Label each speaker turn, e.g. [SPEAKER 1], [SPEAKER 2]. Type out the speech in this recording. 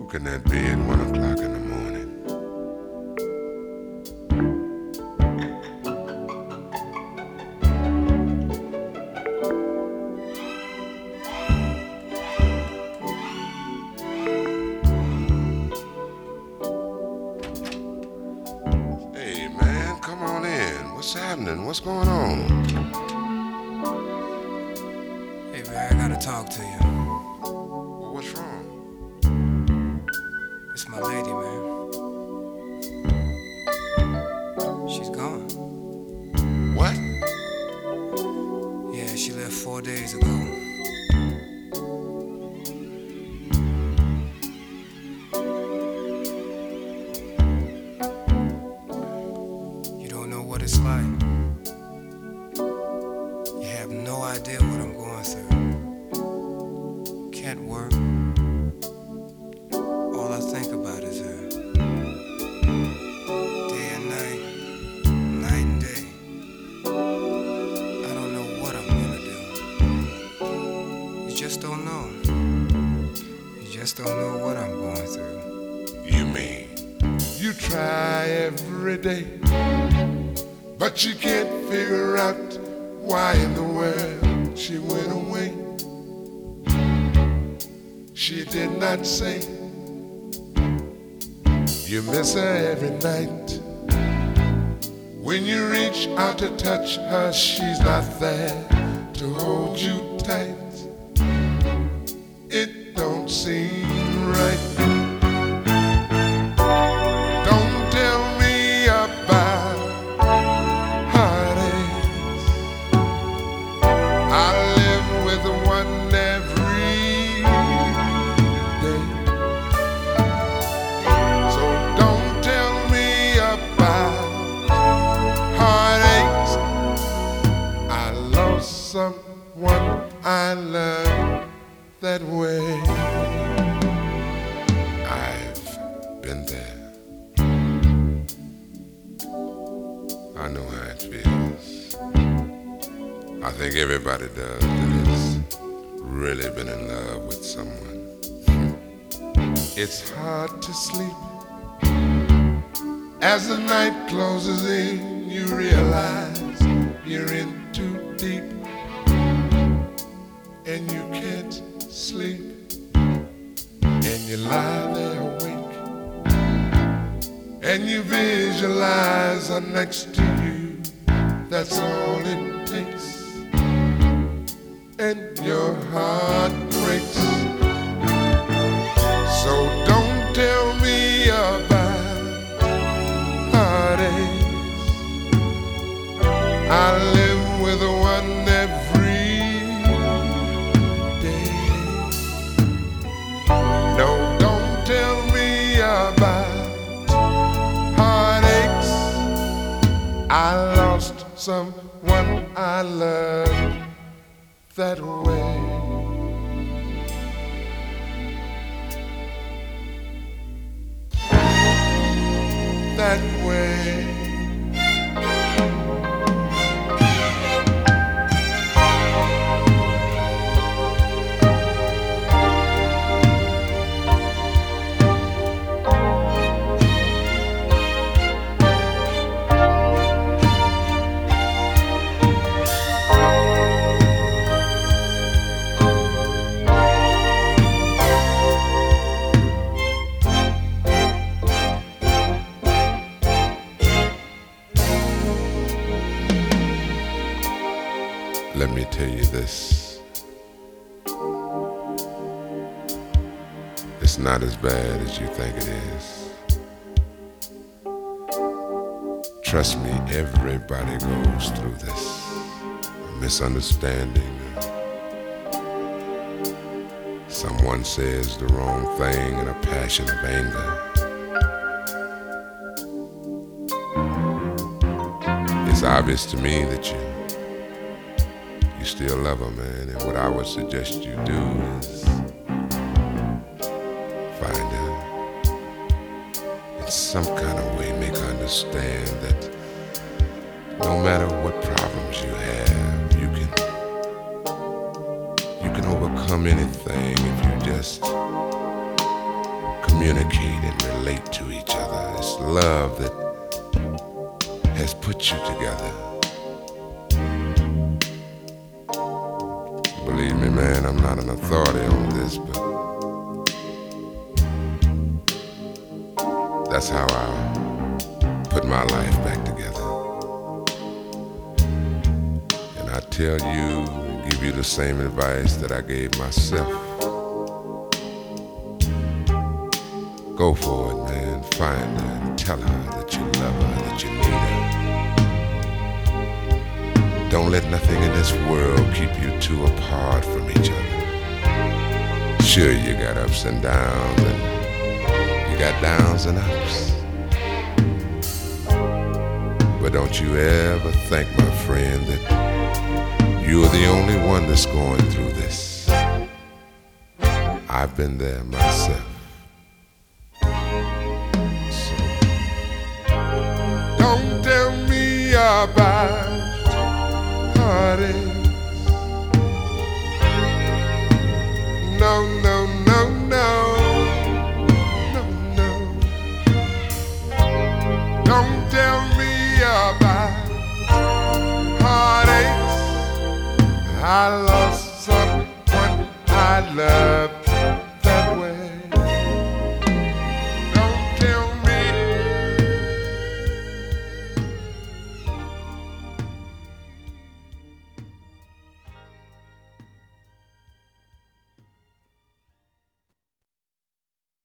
[SPEAKER 1] Can that be at 1 o'clock in the morning? Hey man, come on in. What's happening? What's going on?
[SPEAKER 2] Hey man, I gotta talk to you.
[SPEAKER 1] Well, what's wrong?
[SPEAKER 2] It's my lady, man. She's gone.
[SPEAKER 1] What?
[SPEAKER 2] Yeah, she left 4 days ago. You don't know what it's like. You have no idea what I'm going through. Can't work. All I think about is her. Day and night, night and day. I don't know what I'm gonna do. You just don't know. You just don't know what I'm going through.
[SPEAKER 1] You mean you try every day, but you can't figure out why in the world she went away. She did not say you miss her every night. When you reach out to touch her, she's not there to hold you tight. It don't seem right. Don't tell me about heartaches. I live with one every day. So don't tell me about heartaches. I lost someone I loved that way. I've been there. I know how it feels. I think everybody does that has really been in love with someone. It's hard to sleep. As the night closes in, you realize you're in too deep, and you can't sleep, and you lie there awake, and you visualize her next to you. That's all it takes, and your heart breaks. So don't tell me about heartaches. I live with one every day. No, don't tell me about heartaches. I lost someone I loved that way. That way. Let me tell you this. It's not as bad as you think it is. Trust me, everybody goes through this. A misunderstanding. Someone says the wrong thing in a passion of anger. It's obvious to me that you still love her, man, and what I would suggest you do is find her. In some kind of way, make her understand that no matter what problems you have, you can overcome anything if you just communicate and relate to each other. It's love that has put you together. Believe me, man, I'm not an authority on this, but that's how I put my life back together. And I tell you, give you the same advice that I gave myself. Go for it, man. Find her and tell her that you love her, that you need her. Don't let nothing in this world keep you two apart from each other. Sure, you got ups and downs, and you got downs and ups. But don't you ever think, my friend, that you're the only one that's going through this. I've been there myself. So, don't tell me about heartaches. No, no, no, no, no, no. Don't tell me about heartaches. I lost someone I love.